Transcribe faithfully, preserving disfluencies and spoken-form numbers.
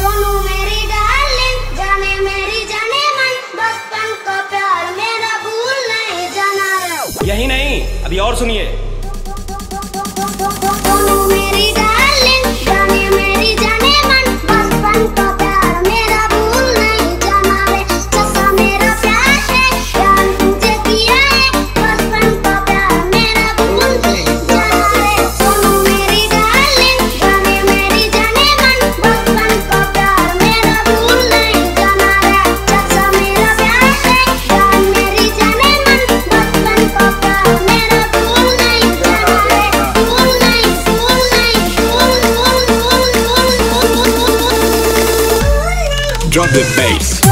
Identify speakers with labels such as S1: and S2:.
S1: सोनू मेरी डार्लिंग, जाने मेरी जाने मन, बचपन का प्यार मेरा भूल नहीं जाना।
S2: यही नहीं, अभी और सुनिए।
S1: सोनू मेरी डार्लिंग, जाने मेरी जाने मन, बचपन का प्यार मेरा भूल नहीं जाना रे। जैसा मेरा प्यार है प्यार तुझे किया है, बचपन का प्यार मेरा भूल नहीं जाना रे। सोनू मेरी डार्लिंग, जाने मेरी जाने मन, बचपन का प्यार मेरा भूल नहीं जाना रे। जैसा मेरा प्यार है प्यार मेरी जाने मन, बचपन का प्यार मेरा भूल नहीं जाना रे। भूल नहीं भूल नहीं भूल भूल भूल भूल भूल भूल।
S3: Drop the bass.